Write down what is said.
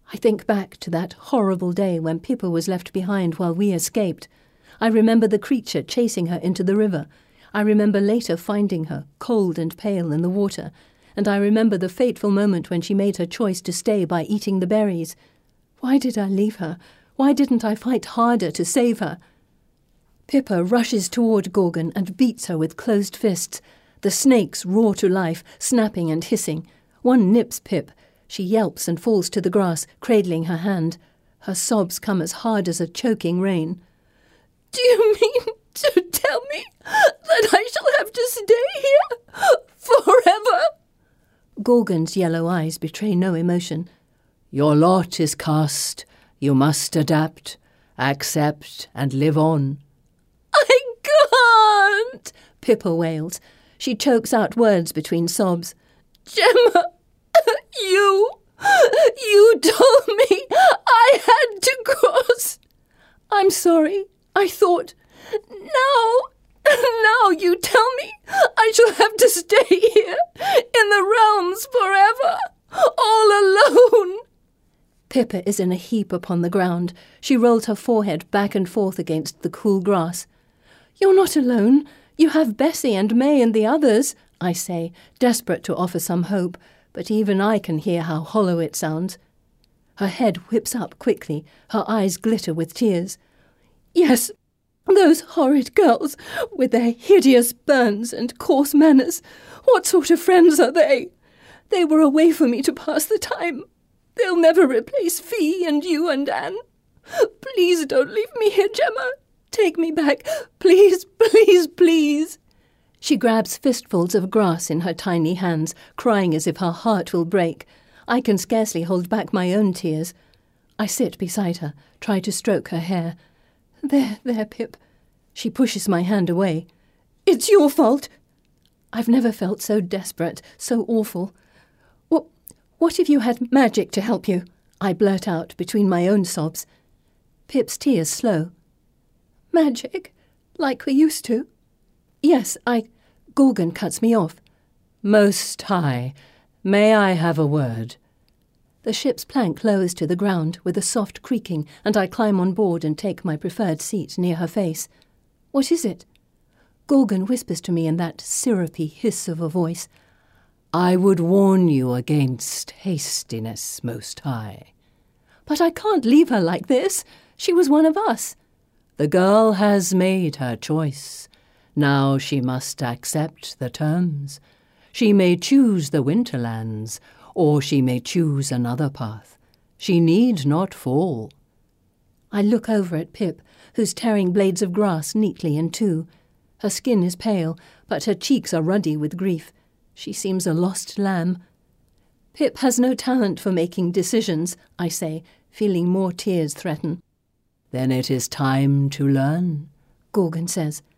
I think back to that horrible day when Pippa was left behind while we escaped. I remember the creature chasing her into the river. I remember later finding her, cold and pale, in the water. And I remember the fateful moment when she made her choice to stay by eating the berries. Why did I leave her? Why didn't I fight harder to save her? Pippa rushes toward Gorgon and beats her with closed fists. The snakes roar to life, snapping and hissing. One nips Pip. She yelps and falls to the grass, cradling her hand. Her sobs come as hard as a choking rain. Do you mean to tell me that I shall have to stay here forever? Gorgon's yellow eyes betray no emotion. Your lot is cast. You must adapt, accept, and live on. I can't, Pippa wails. She chokes out words between sobs. Gemma, you told me I had to cross. I'm sorry. I thought... Now you tell me I shall have to stay here in the realms forever, all alone. Pippa is in a heap upon the ground. She rolls her forehead back and forth against the cool grass. You're not alone. You have Bessie and May and the others, I say, desperate to offer some hope, but even I can hear how hollow it sounds. Her head whips up quickly. Her eyes glitter with tears. Yes, those horrid girls, with their hideous burns and coarse manners. What sort of friends are they? They were a way for me to pass the time. They'll never replace Fee and you and Anne. Please don't leave me here, Gemma. Take me back. Please, please, please. She grabs fistfuls of grass in her tiny hands, crying as if her heart will break. I can scarcely hold back my own tears. I sit beside her, try to stroke her hair. There, Pip. She pushes my hand away. It's your fault. I've never felt so desperate, so awful. What if you had magic to help you? I blurt out between my own sobs. Pip's tears slow. Magic? Like we used to? Yes, Gorgon cuts me off. Most High, may I have a word? The ship's plank lowers to the ground with a soft creaking, and I climb on board and take my preferred seat near her face. What is it? Gorgon whispers to me in that syrupy hiss of a voice. I would warn you against hastiness, Most High. But I can't leave her like this. She was one of us. The girl has made her choice. Now she must accept the terms. She may choose the Winterlands, or she may choose another path. She need not fall. I look over at Pip, who's tearing blades of grass neatly in two. Her skin is pale, but her cheeks are ruddy with grief. She seems a lost lamb. Pip has no talent for making decisions, I say, feeling more tears threaten. Then it is time to learn, Gorgon says.